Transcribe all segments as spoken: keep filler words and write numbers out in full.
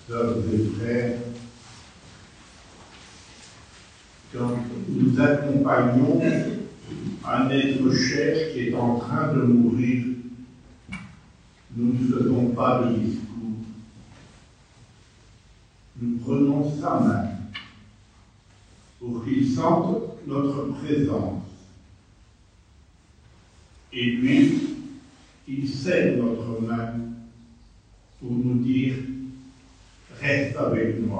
sœurs et frères, quand nous accompagnons un être cher qui est en train de mourir, nous ne faisons pas de discours. Nous prenons sa main pour qu'il sente notre présence. Et lui, il serre notre main pour nous dire « Reste avec moi ».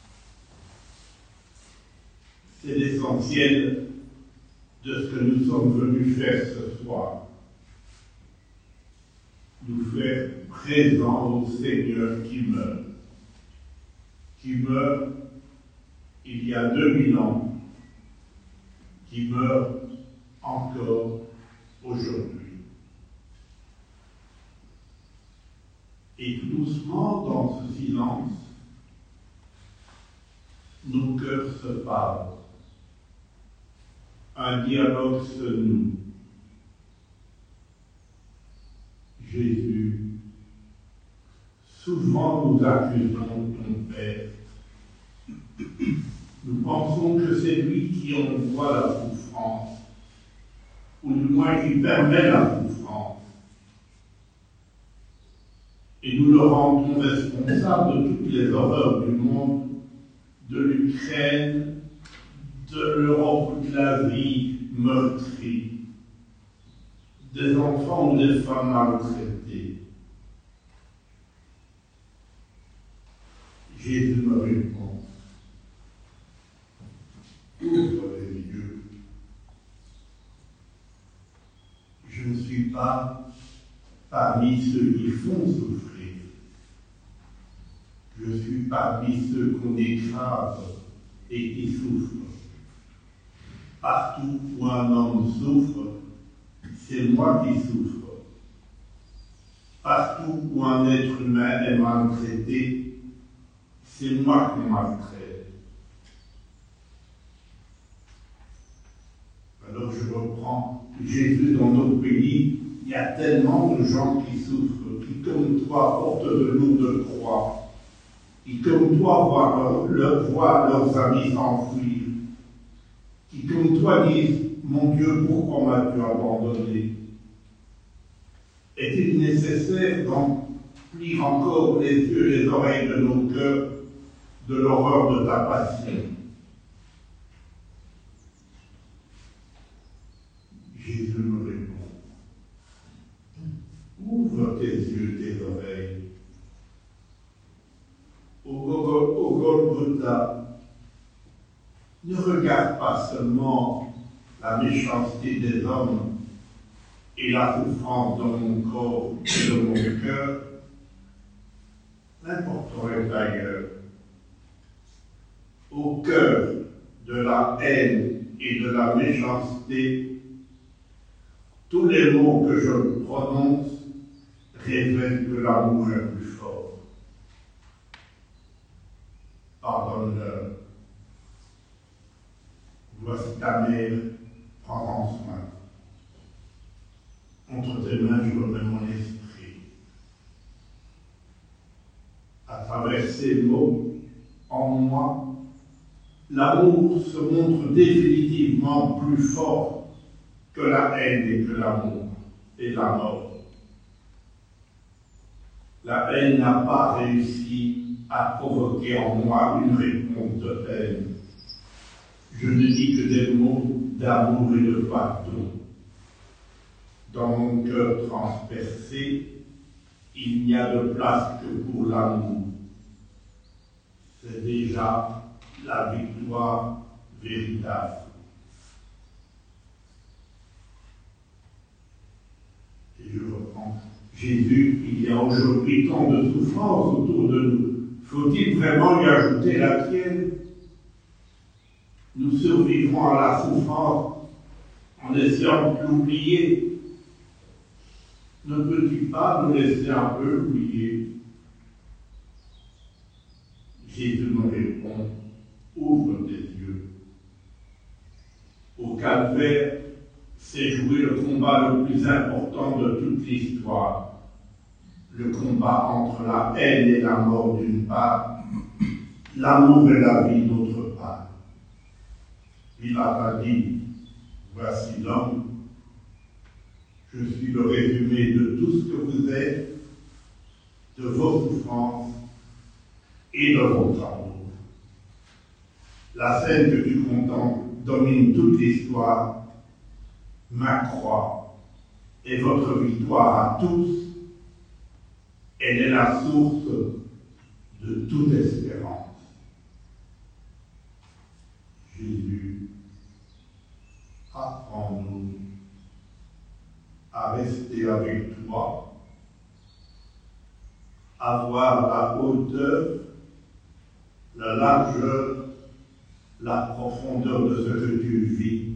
C'est l'essentiel de ce que nous sommes venus faire ce soir. Nous faire présents au Seigneur qui meurt. Qui meurt il y a deux mille ans, qui meurt encore aujourd'hui. Et tout doucement, dans ce silence, nos cœurs se parlent. Un dialogue se noue. Jésus, souvent nous accusons ton Père. Nous pensons que c'est lui qui envoie la souffrance, ou du moins qui permet la souffrance. Et nous le rendons responsable de toutes les horreurs du monde, de l'Ukraine, de l'Europe ou de l'Asie meurtrie, des enfants ou des femmes maltraités. Jésus me répond, ouvre les yeux. Je ne suis pas parmi ceux qui font souffrir. Je suis parmi ceux qu'on écrase et qui souffrent. Partout où un homme souffre, c'est moi qui souffre. Partout où un être humain est maltraité, c'est moi qui maltraite. Alors je reprends Jésus. Dans nos pays, il y a tellement de gens qui souffrent, qui comme toi portent de lourdes croix, qui comme toi voient, leur, voient leurs amis s'enfuir, qui comme toi disent « Mon Dieu, pourquoi m'as-tu abandonné ?» Est-il nécessaire d'emplir encore les yeux et les oreilles de nos cœurs de l'horreur de ta passion? Jésus me répond, ouvre tes yeux, tes oreilles. Au, au, au Golgotha, ne regarde pas seulement la méchanceté des hommes et la souffrance de mon corps et de mon cœur. L'important est ailleurs. Au cœur de la haine et de la méchanceté, tous les mots que je prononce révèlent que l'amour est plus fort. Pardonne-leur. Voici ta mère, prends-en soin. Entre tes mains, je remets mon esprit. À travers ces mots, en moi, l'amour se montre définitivement plus fort que la haine et que l'amour et la mort. La haine n'a pas réussi à provoquer en moi une réponse de haine. Je ne dis que des mots d'amour et de pardon. Dans mon cœur transpercé, il n'y a de place que pour l'amour. C'est déjà la victoire véritable. Et je reprends. Jésus, il y a aujourd'hui tant de souffrances autour de nous. Faut-il vraiment y ajouter la tienne? Nous survivrons à la souffrance en essayant de l'oublier. Ne peux-tu pas nous laisser un peu l'oublier? Jésus me répond, ouvre tes yeux. Au calvaire, s'est joué le combat le plus important de toute l'histoire, le combat entre la haine et la mort d'une part, l'amour et la vie d'autre part. Pilate a dit, voici l'homme, je suis le résumé de tout ce que vous êtes, de vos souffrances et de votre amour. La scène que tu contemples domine toute l'histoire, ma croix est votre victoire à tous. Elle est la source de toute espérance. Jésus, apprends-nous à rester avec toi, à voir la hauteur, la largeur, la profondeur de ce que tu vis,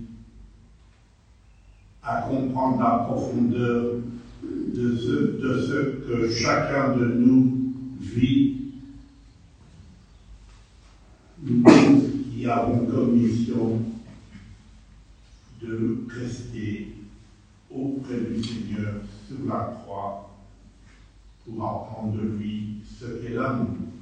à comprendre la profondeur de ce, de ce que chacun de nous vit, nous qui avons comme mission de rester auprès du Seigneur sur la croix pour apprendre de lui ce qu'est l'amour.